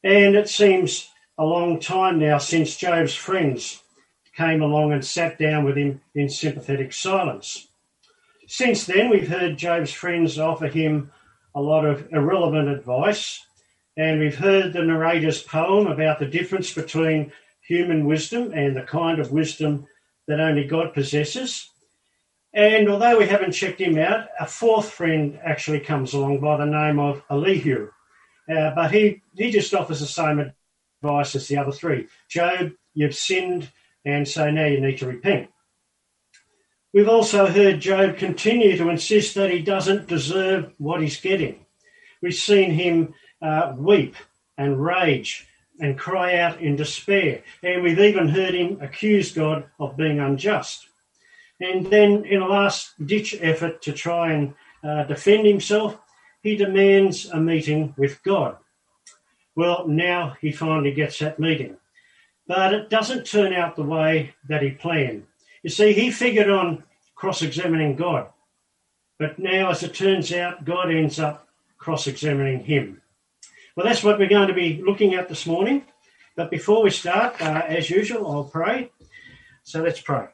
And it seems a long time now since Job's friends came along and sat down with him in sympathetic silence. Since then, we've heard Job's friends offer him a lot of irrelevant advice, and we've heard the narrator's poem about the difference between human wisdom and the kind of wisdom that only God possesses. And although we haven't checked him out, a fourth friend actually comes along by the name of Elihu. But he just offers the same advice as the other three. Job, you've sinned, and so now you need to repent. We've also heard Job continue to insist that he doesn't deserve what he's getting. We've seen him weep and rage and cry out in despair. And we've even heard him accuse God of being unjust. And then in a last-ditch effort to try and defend himself, he demands a meeting with God. Well, now he finally gets that meeting. But it doesn't turn out the way that he planned. You see, he figured on cross-examining God. But now, as it turns out, God ends up cross-examining him. Well, that's what we're going to be looking at this morning. But before we start, as usual, I'll pray. So let's pray.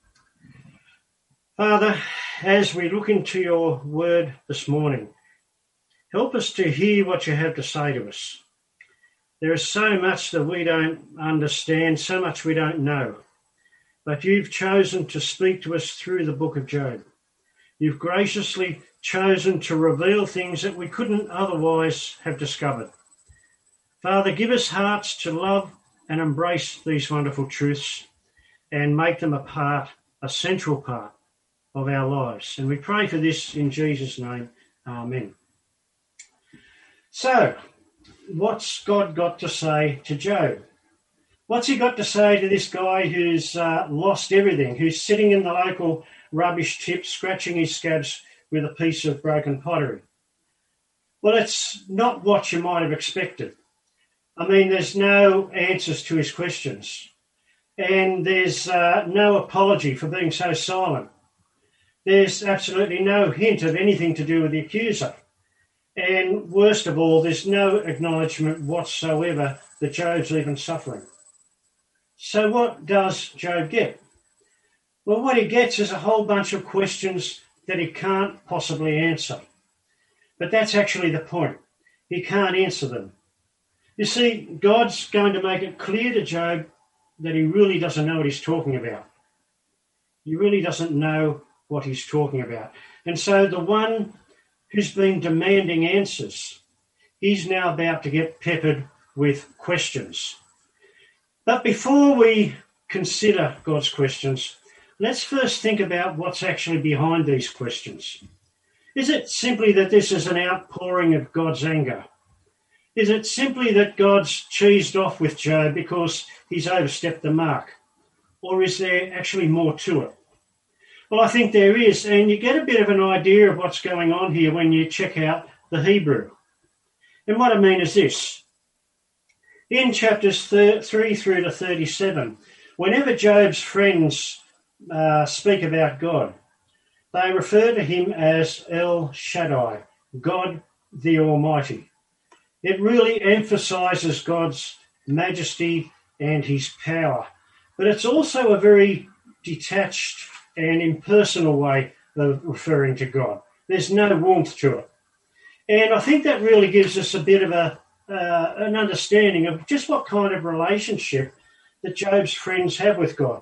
Father, as we look into your word this morning, help us to hear what you have to say to us. There is so much that we don't understand, so much we don't know. But you've chosen to speak to us through the book of Job. You've graciously chosen to reveal things that we couldn't otherwise have discovered. Father, give us hearts to love and embrace these wonderful truths and make them a central part of our lives. And we pray for this in Jesus' name. Amen. So, what's God got to say to Job? What's he got to say to this guy who's lost everything, who's sitting in the local rubbish tip, scratching his scabs with a piece of broken pottery? Well, it's not what you might have expected. I mean, there's no answers to his questions. And there's no apology for being so silent. There's absolutely no hint of anything to do with the accuser. And worst of all, there's no acknowledgement whatsoever that Job's even suffering. So what does Job get? Well, what he gets is a whole bunch of questions that he can't possibly answer. But that's actually the point. He can't answer them. You see, God's going to make it clear to Job that he really doesn't know what he's talking about. He really doesn't know what he's talking about. And so the one who's been demanding answers, he's now about to get peppered with questions. But before we consider God's questions, let's first think about what's actually behind these questions. Is it simply that this is an outpouring of God's anger? Is it simply that God's cheesed off with Job because he's overstepped the mark? Or is there actually more to it? Well, I think there is, and you get a bit of an idea of what's going on here when you check out the Hebrew. And what I mean is this. In chapters 3 through to 37, whenever Job's friends speak about God, they refer to him as El Shaddai, God the Almighty. It really emphasises God's majesty and his power, but it's also a very detached and impersonal way of referring to God. There's no warmth to it. And I think that really gives us a bit of an understanding of just what kind of relationship that Job's friends have with God.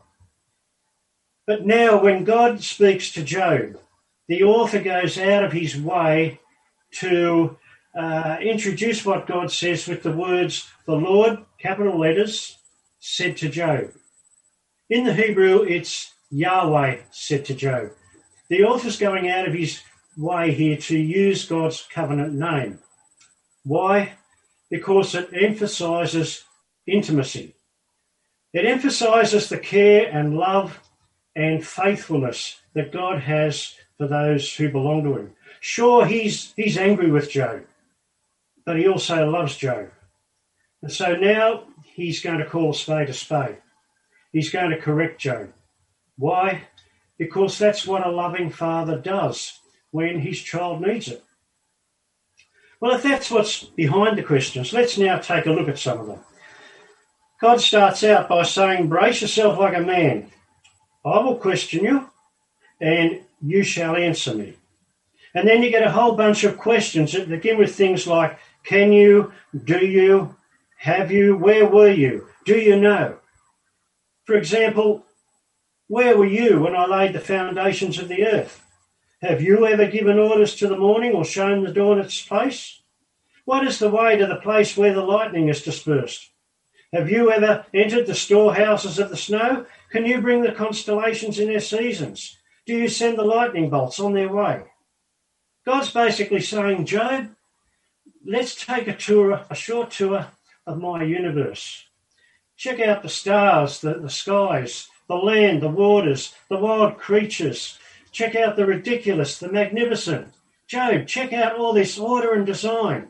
But now when God speaks to Job, the author goes out of his way to introduce what God says with the words, the Lord, capital letters, said to Job. In the Hebrew, it's Yahweh said to Job. The author's going out of his way here to use God's covenant name. Why? Because it emphasises intimacy. It emphasises the care and love and faithfulness that God has for those who belong to him. Sure, he's angry with Job, but he also loves Job. And so now he's going to call a spade a spade. He's going to correct Job. Why? Because that's what a loving father does when his child needs it. Well, if that's what's behind the questions, let's now take a look at some of them. God starts out by saying, brace yourself like a man. I will question you, and you shall answer me. And then you get a whole bunch of questions that begin with things like, can you, do you, have you, where were you, do you know? For example, where were you when I laid the foundations of the earth? Have you ever given orders to the morning or shown the dawn its place? What is the way to the place where the lightning is dispersed? Have you ever entered the storehouses of the snow? Can you bring the constellations in their seasons? Do you send the lightning bolts on their way? God's basically saying, Job, let's take a short tour of my universe. Check out the stars, the skies, the land, the waters, the wild creatures. Check out the ridiculous, the magnificent. Job, check out all this order and design.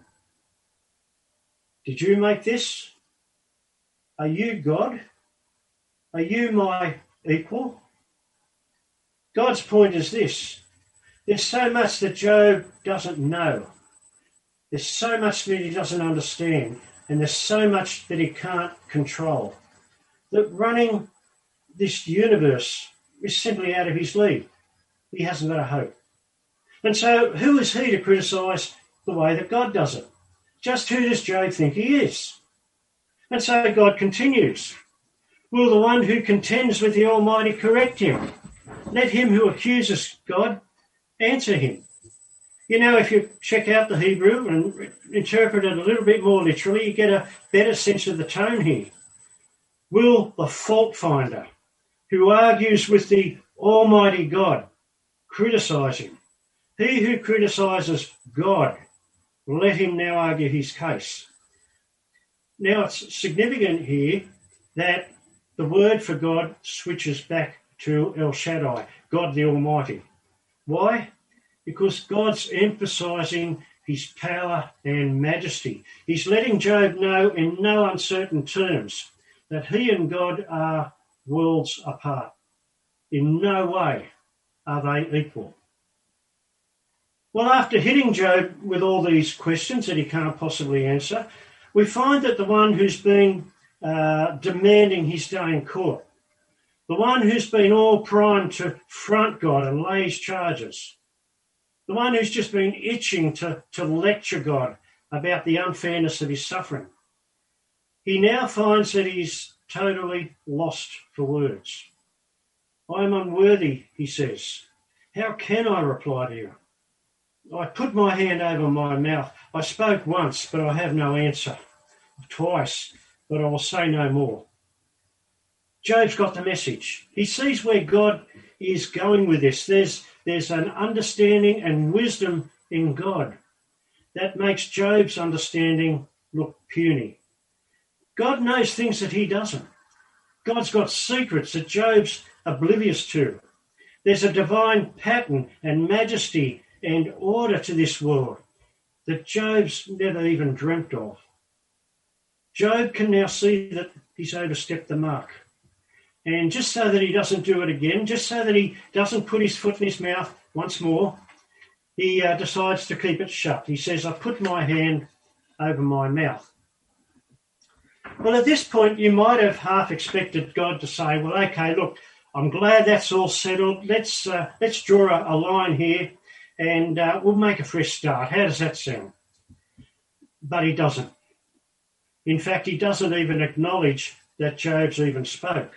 Did you make this? Are you God? Are you my equal? God's point is this. There's so much that Job doesn't know. There's so much that he doesn't understand. And there's so much that he can't control. That running this universe is simply out of his league. He hasn't got a hope. And so who is he to criticise the way that God does it? Just who does Job think he is? And so God continues. Will the one who contends with the Almighty correct him? Let him who accuses God answer him. You know, if you check out the Hebrew and interpret it a little bit more literally, you get a better sense of the tone here. Will the fault finder who argues with the Almighty God criticise him? He who criticises God, let him now argue his case. Now, it's significant here that the word for God switches back to El Shaddai, God the Almighty. Why? Because God's emphasising his power and majesty. He's letting Job know in no uncertain terms that he and God are worlds apart. In no way are they equal. Well, after hitting Job with all these questions that he can't possibly answer, we find that the one who's been demanding his day in court, the one who's been all primed to front God and lay his charges, the one who's just been itching to lecture God about the unfairness of his suffering, he now finds that he's totally lost for words. I am unworthy, he says. How can I reply to you? I put my hand over my mouth. I spoke once, but I have no answer. Twice, but I will say no more. Job's got the message. He sees where God is going with this. There's an understanding and wisdom in God that makes Job's understanding look puny. God knows things that he doesn't. God's got secrets that Job's oblivious to. There's a divine pattern and majesty and order to this world that Job's never even dreamt of. Job can now see that he's overstepped the mark. And just so that he doesn't do it again, just so that he doesn't put his foot in his mouth once more, he decides to keep it shut. He says, I put my hand over my mouth. Well, at this point, you might have half expected God to say, well, okay, look, I'm glad that's all settled. Let's draw a line here and we'll make a fresh start. How does that sound? But he doesn't. In fact, he doesn't even acknowledge that Job's even spoke.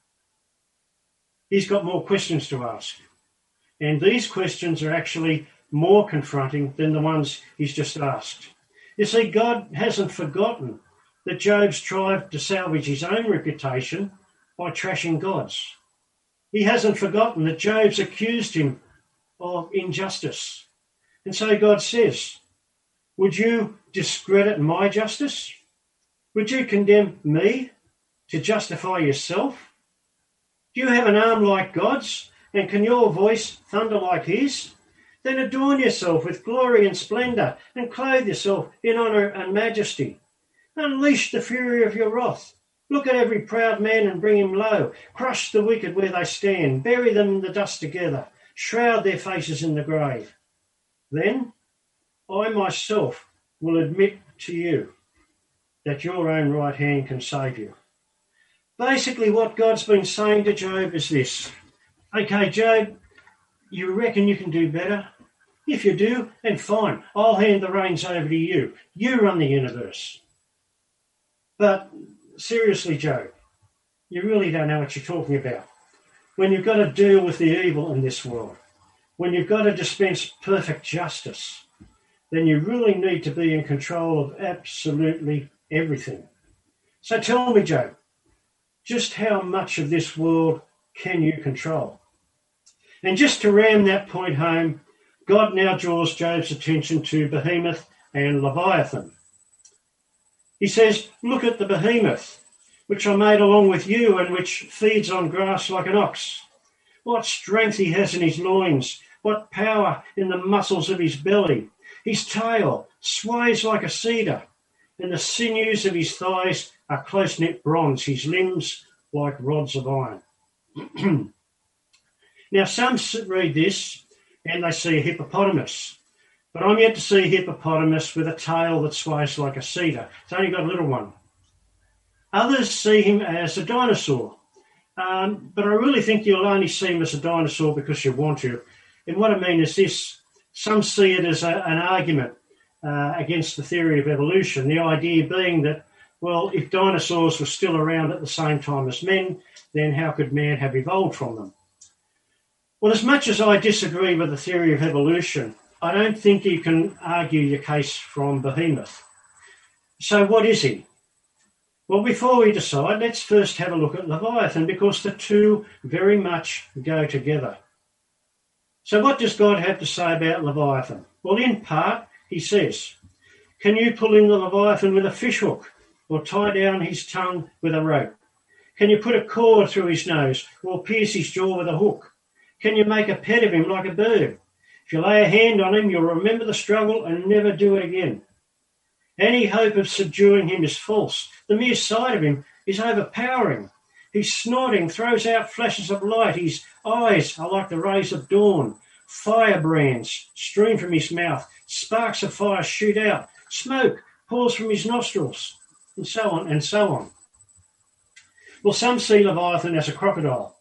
He's got more questions to ask. And these questions are actually more confronting than the ones he's just asked. You see, God hasn't forgotten that Job's tried to salvage his own reputation by trashing God's. He hasn't forgotten that Job's accused him of injustice. And so God says, would you discredit my justice? Would you condemn me to justify yourself? Do you have an arm like God's, and can your voice thunder like his? Then adorn yourself with glory and splendour, and clothe yourself in honour and majesty. Unleash the fury of your wrath. Look at every proud man and bring him low. Crush the wicked where they stand. Bury them in the dust together. Shroud their faces in the grave. Then I myself will admit to you that your own right hand can save you. Basically, what God's been saying to Job is this. Okay, Job, you reckon you can do better? If you do, then fine. I'll hand the reins over to you. You run the universe. But seriously, Job, you really don't know what you're talking about. When you've got to deal with the evil in this world, when you've got to dispense perfect justice, then you really need to be in control of absolutely everything. So tell me, Job, just how much of this world can you control? And just to ram that point home, God now draws Job's attention to Behemoth and Leviathan. He says, look at the behemoth, which I made along with you and which feeds on grass like an ox. What strength he has in his loins, what power in the muscles of his belly. His tail sways like a cedar, and the sinews of his thighs are close-knit bronze, his limbs like rods of iron. Now, some read this and they see a hippopotamus, but I'm yet to see a hippopotamus with a tail that sways like a cedar. It's only got a little one. Others see him as a dinosaur, but I really think you'll only see him as a dinosaur because you want to. And what I mean is this. Some see it as an argument against the theory of evolution, the idea being that, well, if dinosaurs were still around at the same time as men, then how could man have evolved from them? Well, as much as I disagree with the theory of evolution, I don't think you can argue your case from Behemoth. So what is he? Well, before we decide, let's first have a look at Leviathan, because the two very much go together. So what does God have to say about Leviathan? Well, in part, he says, can you pull in the Leviathan with a fishhook or tie down his tongue with a rope? Can you put a cord through his nose or pierce his jaw with a hook? Can you make a pet of him like a bird? If you lay a hand on him, you'll remember the struggle and never do it again. Any hope of subduing him is false. The mere sight of him is overpowering. His snorting throws out flashes of light. His eyes are like the rays of dawn. Firebrands stream from his mouth. Sparks of fire shoot out. Smoke pours from his nostrils, and so on and so on. Well, some see Leviathan as a crocodile,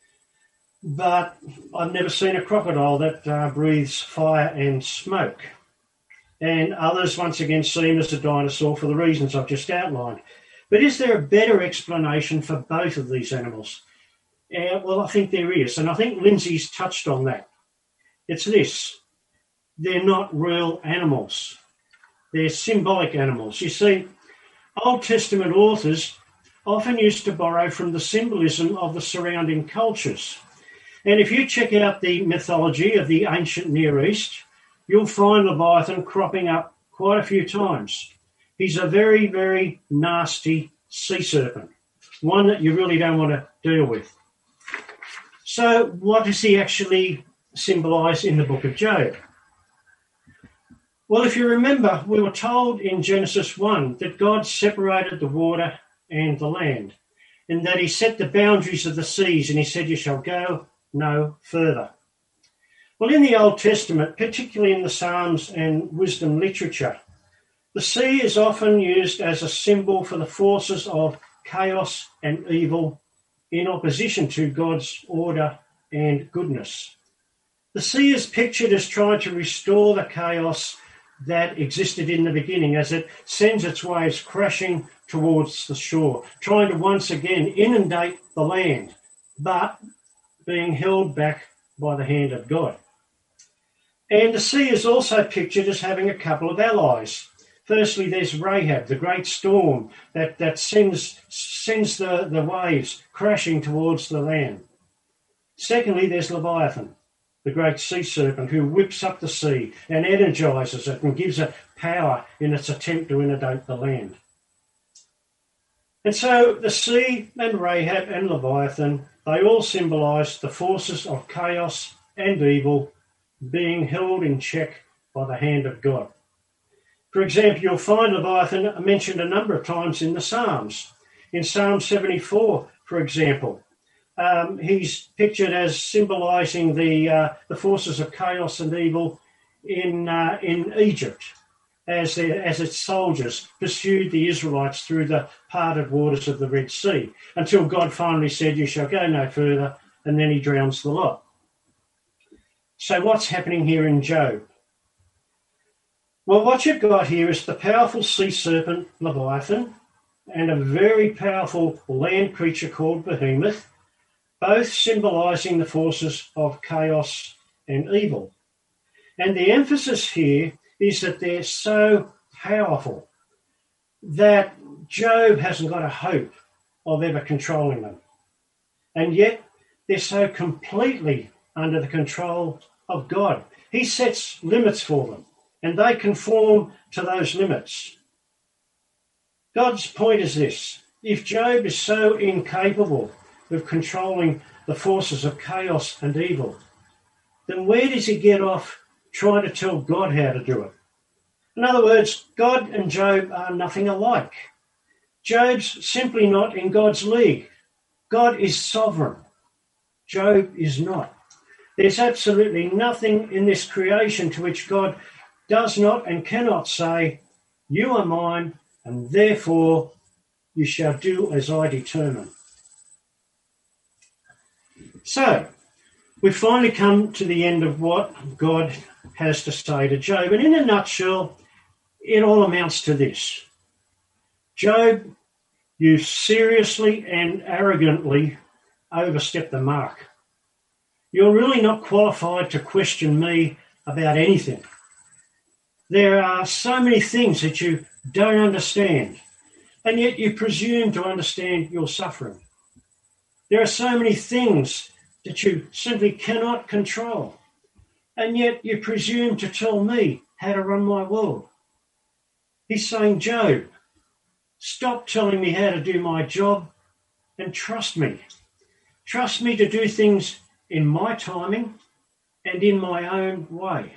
but I've never seen a crocodile that breathes fire and smoke. And others, once again, see him as a dinosaur for the reasons I've just outlined. But is there a better explanation for both of these animals? Well, I think there is, and I think Lindsay's touched on that. It's this. They're not real animals. They're symbolic animals. You see, Old Testament authors often used to borrow from the symbolism of the surrounding cultures. And if you check out the mythology of the ancient Near East, you'll find Leviathan cropping up quite a few times. He's a very, very nasty sea serpent, one that you really don't want to deal with. So what does he actually symbolise in the book of Job? Well, if you remember, we were told in Genesis 1 that God separated the water and the land, and that he set the boundaries of the seas, and he said, you shall go no further. Well, in the Old Testament, particularly in the Psalms and wisdom literature, the sea is often used as a symbol for the forces of chaos and evil in opposition to God's order and goodness. The sea is pictured as trying to restore the chaos that existed in the beginning as it sends its waves crashing towards the shore, trying to once again inundate the land, but being held back by the hand of God. And the sea is also pictured as having a couple of allies. Firstly, there's Rahab, the great storm that sends the waves crashing towards the land. Secondly, there's Leviathan, the great sea serpent who whips up the sea and energizes it and gives it power in its attempt to inundate the land. And so the sea and Rahab and Leviathan, they all symbolize the forces of chaos and evil being held in check by the hand of God. For example, you'll find Leviathan mentioned a number of times in the Psalms. In Psalm 74, for example, he's pictured as symbolising the forces of chaos and evil in Egypt. as its soldiers pursued the Israelites through the parted waters of the Red Sea, until God finally said, "You shall go no further," and then he drowns the lot. So what's happening here in Job? Well, what you've got here is the powerful sea serpent Leviathan and a very powerful land creature called Behemoth, both symbolising the forces of chaos and evil. And the emphasis here is that they're so powerful that Job hasn't got a hope of ever controlling them. And yet they're so completely under the control of God. He sets limits for them, and they conform to those limits. God's point is this: if Job is so incapable of controlling the forces of chaos and evil, then where does he get off trying to tell God how to do it? In other words, God and Job are nothing alike. Job's simply not in God's league. God is sovereign. Job is not. There's absolutely nothing in this creation to which God does not and cannot say, "You are mine, and therefore you shall do as I determine." So, we've finally come to the end of what God has to say to Job. And in a nutshell, it all amounts to this: Job, you seriously and arrogantly overstepped the mark. You're really not qualified to question me about anything. There are so many things that you don't understand, and yet you presume to understand your suffering. There are so many things that you simply cannot control, and yet you presume to tell me how to run my world. He's saying, Job, stop telling me how to do my job and trust me. Trust me to do things in my timing and in my own way.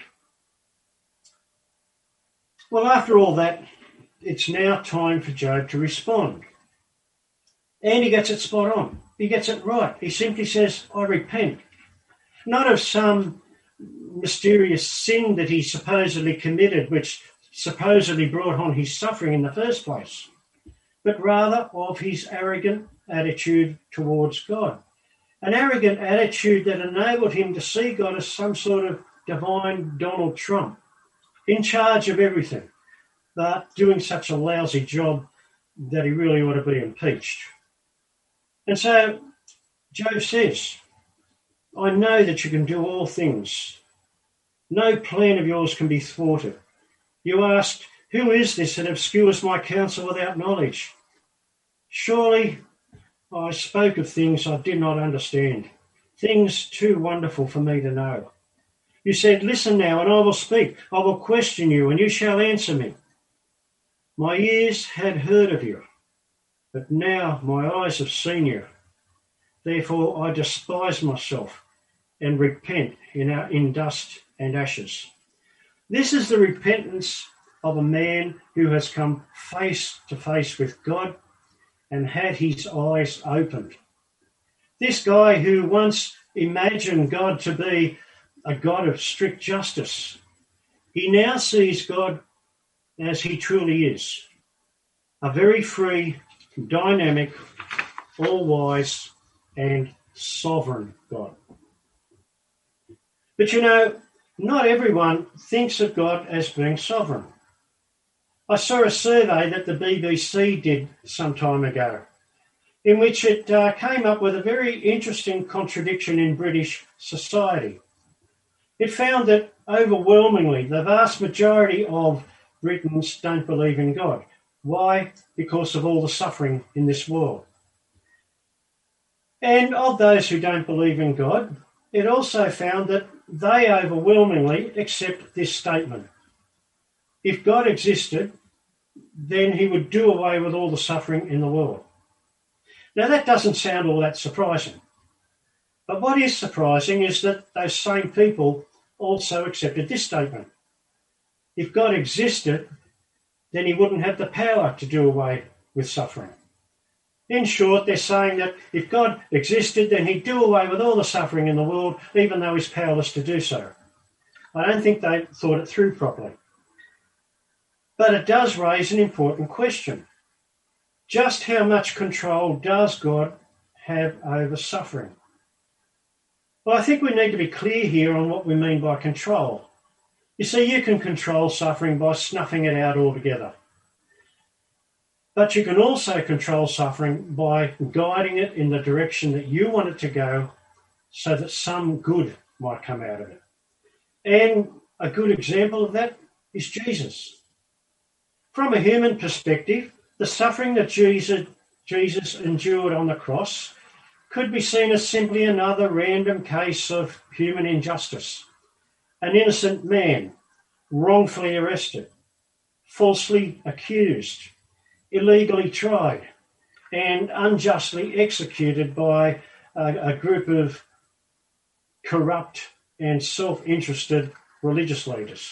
Well, after all that, it's now time for Job to respond. And he gets it spot on. He gets it right. He simply says, I repent. Not of some mysterious sin that he supposedly committed, which supposedly brought on his suffering in the first place, but rather of his arrogant attitude towards God. An arrogant attitude that enabled him to see God as some sort of divine Donald Trump, in charge of everything, but doing such a lousy job that he really ought to be impeached. And so Job says, I know that you can do all things. No plan of yours can be thwarted. You asked, who is this that obscures my counsel without knowledge? Surely I spoke of things I did not understand, things too wonderful for me to know. You said, listen now, and I will speak. I will question you, and you shall answer me. My ears had heard of you, but now my eyes have seen you. Therefore I despise myself and repent in dust and ashes. This is the repentance of a man who has come face to face with God and had his eyes opened. This guy who once imagined God to be a God of strict justice, he now sees God as he truly is, a very free, dynamic, all-wise and sovereign God. But you know, not everyone thinks of God as being sovereign. I saw a survey that the BBC did some time ago, in which it came up with a very interesting contradiction in British society. It found that overwhelmingly the vast majority of Britons don't believe in God. Why? Because of all the suffering in this world. And of those who don't believe in God, it also found that they overwhelmingly accept this statement. If God existed, then he would do away with all the suffering in the world. Now that doesn't sound all that surprising. But what is surprising is that those same people also accepted this statement. If God existed, then he wouldn't have the power to do away with suffering. In short, they're saying that if God existed, then he'd do away with all the suffering in the world, even though he's powerless to do so. I don't think they thought it through properly. But it does raise an important question. Just how much control does God have over suffering? Well, I think we need to be clear here on what we mean by control. You see, you can control suffering by snuffing it out altogether. But you can also control suffering by guiding it in the direction that you want it to go so that some good might come out of it. And a good example of that is Jesus. From a human perspective, the suffering that Jesus endured on the cross could be seen as simply another random case of human injustice. An innocent man, wrongfully arrested, falsely accused, illegally tried, and unjustly executed by a group of corrupt and self-interested religious leaders.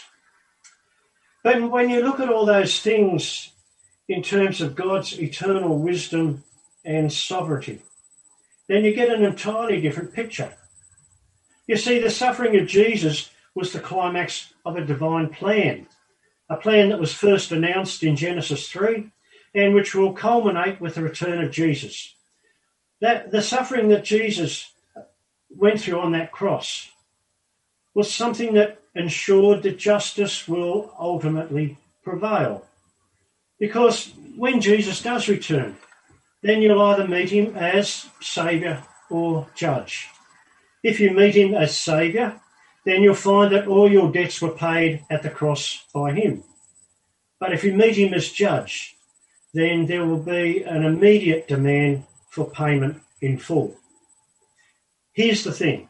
But when you look at all those things in terms of God's eternal wisdom and sovereignty, then you get an entirely different picture. You see, the suffering of Jesus was the climax of a divine plan, a plan that was first announced in Genesis 3 and which will culminate with the return of Jesus. That the suffering that Jesus went through on that cross was something that ensured that justice will ultimately prevail. Because when Jesus does return, then you'll either meet him as Saviour or Judge. If you meet him as Saviour, then you'll find that all your debts were paid at the cross by him. But if you meet him as Judge, then there will be an immediate demand for payment in full. Here's the thing.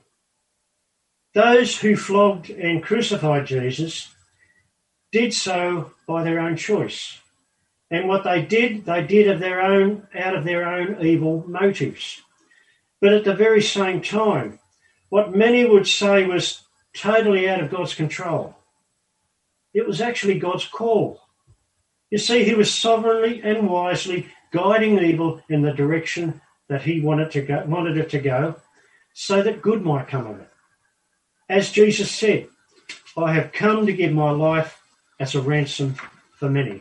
Those who flogged and crucified Jesus did so by their own choice. And what they did out of their own evil motives. But at the very same time, what many would say was totally out of God's control, it was actually God's call. You see, he was sovereignly and wisely guiding evil in the direction that he wanted it to go, so that good might come of it. As Jesus said, I have come to give my life as a ransom for many.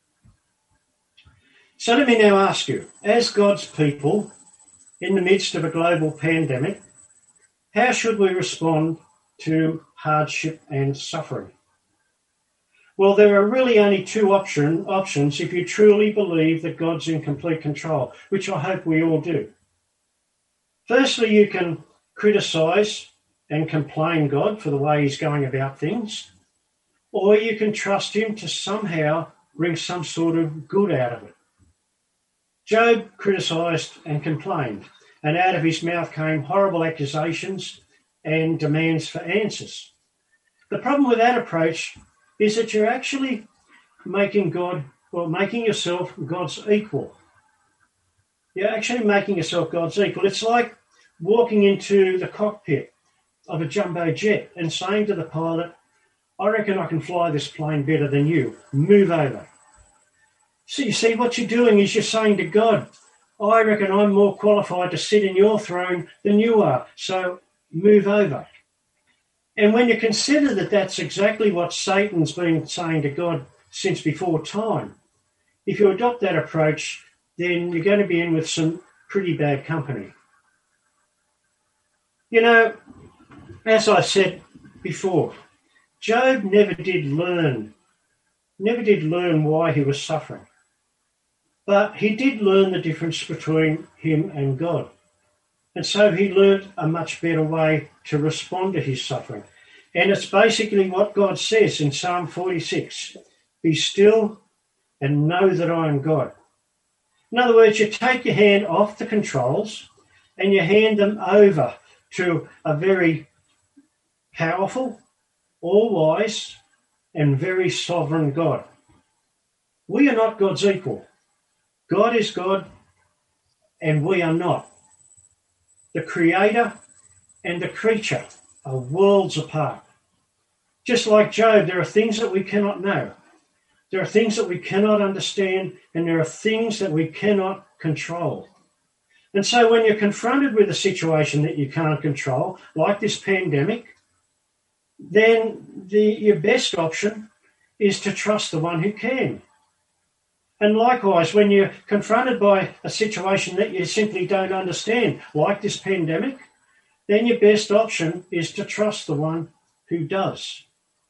So let me now ask you, as God's people in the midst of a global pandemic, how should we respond to hardship and suffering? Well, there are really only two options if you truly believe that God's in complete control, which I hope we all do. Firstly, you can criticise and complain God for the way he's going about things, or you can trust him to somehow bring some sort of good out of it. Job criticised and complained, and out of his mouth came horrible accusations and demands for answers. The problem with that approach is that you're actually making yourself God's equal. You're actually making yourself God's equal. It's like walking into the cockpit of a jumbo jet and saying to the pilot, I reckon I can fly this plane better than you. Move over. So you see, what you're doing is you're saying to God, I reckon I'm more qualified to sit in your throne than you are, so move over. And when you consider that that's exactly what Satan's been saying to God since before time, if you adopt that approach, then you're going to be in with some pretty bad company. You know, as I said before, Job never did learn why he was suffering. But he did learn the difference between him and God. And so he learnt a much better way to respond to his suffering. And it's basically what God says in Psalm 46. Be still and know that I am God. In other words, you take your hand off the controls and you hand them over to a very powerful, all-wise, and very sovereign God. We are not God's equal. God is God and we are not. The creator and the creature are worlds apart. Just like Job, there are things that we cannot know. There are things that we cannot understand, and there are things that we cannot control. And so when you're confronted with a situation that you can't control, like this pandemic, then your best option is to trust the one who can. And likewise, when you're confronted by a situation that you simply don't understand, like this pandemic, then your best option is to trust the one who does.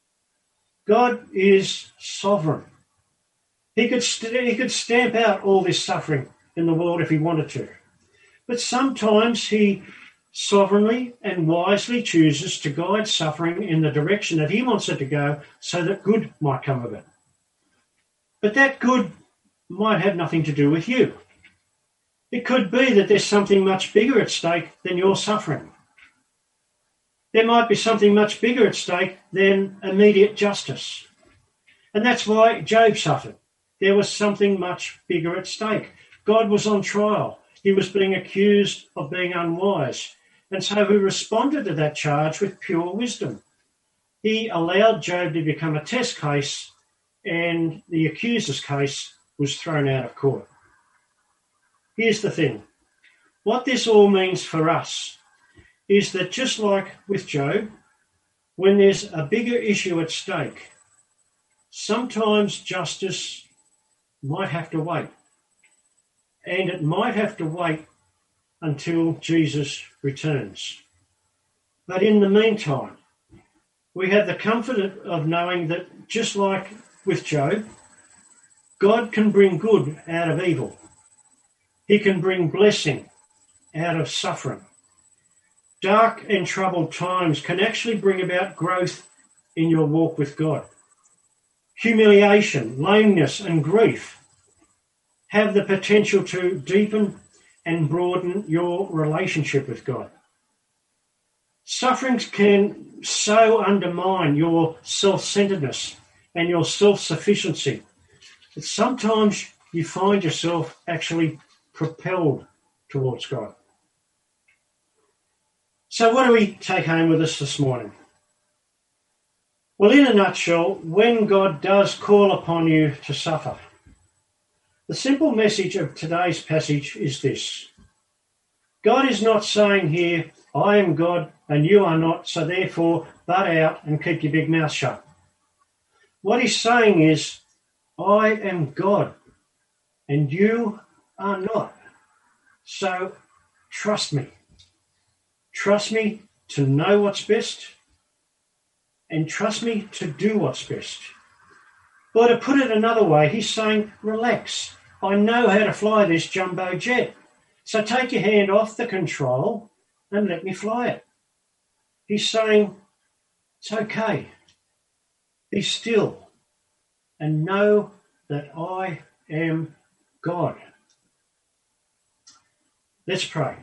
God is sovereign. He could stamp out all this suffering in the world if he wanted to. But sometimes he sovereignly and wisely chooses to guide suffering in the direction that he wants it to go so that good might come of it. But that good might have nothing to do with you. It could be that there's something much bigger at stake than your suffering. There might be something much bigger at stake than immediate justice. And that's why Job suffered. There was something much bigger at stake. God was on trial. He was being accused of being unwise. And so he responded to that charge with pure wisdom. He allowed Job to become a test case, and the accuser's case was thrown out of court. Here's the thing. What this all means for us is that just like with Job, when there's a bigger issue at stake, sometimes justice might have to wait. And it might have to wait until Jesus returns. But in the meantime, we have the comfort of knowing that just like with Job, God can bring good out of evil. He can bring blessing out of suffering. Dark and troubled times can actually bring about growth in your walk with God. Humiliation, lameness, and grief have the potential to deepen and broaden your relationship with God. Sufferings can so undermine your self-centeredness and your self-sufficiency that sometimes you find yourself actually propelled towards God. So what do we take home with us this morning? Well, in a nutshell, when God does call upon you to suffer, the simple message of today's passage is this. God is not saying here, I am God and you are not, so therefore butt out and keep your big mouth shut. What he's saying is, I am God and you are not. So trust me. Trust me to know what's best and trust me to do what's best. Or to put it another way, he's saying, relax. I know how to fly this jumbo jet. So take your hand off the control and let me fly it. He's saying, it's okay. Be still and know that I am God. Let's pray.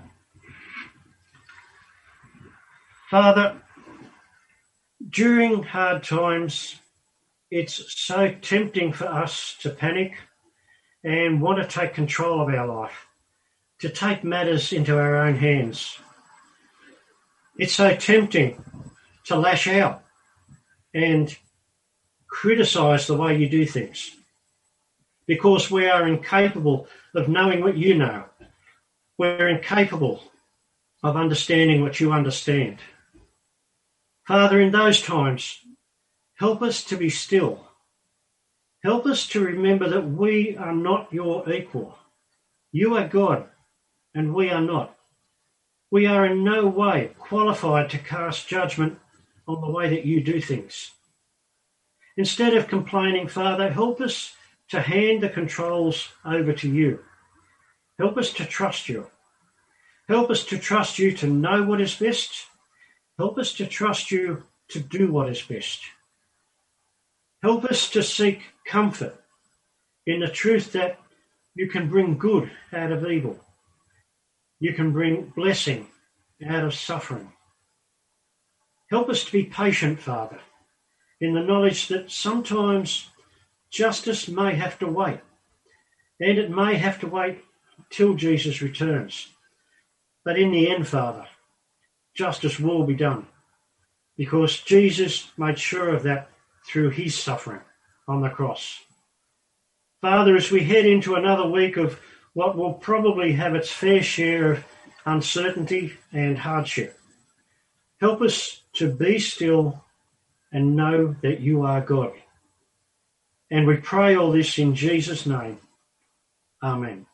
Father, during hard times, it's so tempting for us to panic and want to take control of our life, to take matters into our own hands. It's so tempting to lash out and criticise the way you do things because we are incapable of knowing what you know. We're incapable of understanding what you understand. Father, in those times, help us to be still. Help us to remember that we are not your equal. You are God, and we are not. We are in no way qualified to cast judgment on the way that you do things. Instead of complaining, Father, help us to hand the controls over to you. Help us to trust you. Help us to trust you to know what is best. Help us to trust you to do what is best. Help us to seek comfort in the truth that you can bring good out of evil. You can bring blessing out of suffering. Help us to be patient, Father, in the knowledge that sometimes justice may have to wait, and it may have to wait till Jesus returns. But in the end, Father, justice will be done because Jesus made sure of that through his suffering on the cross. Father, as we head into another week of what will probably have its fair share of uncertainty and hardship, help us to be still and know that you are God. And we pray all this in Jesus' name. Amen.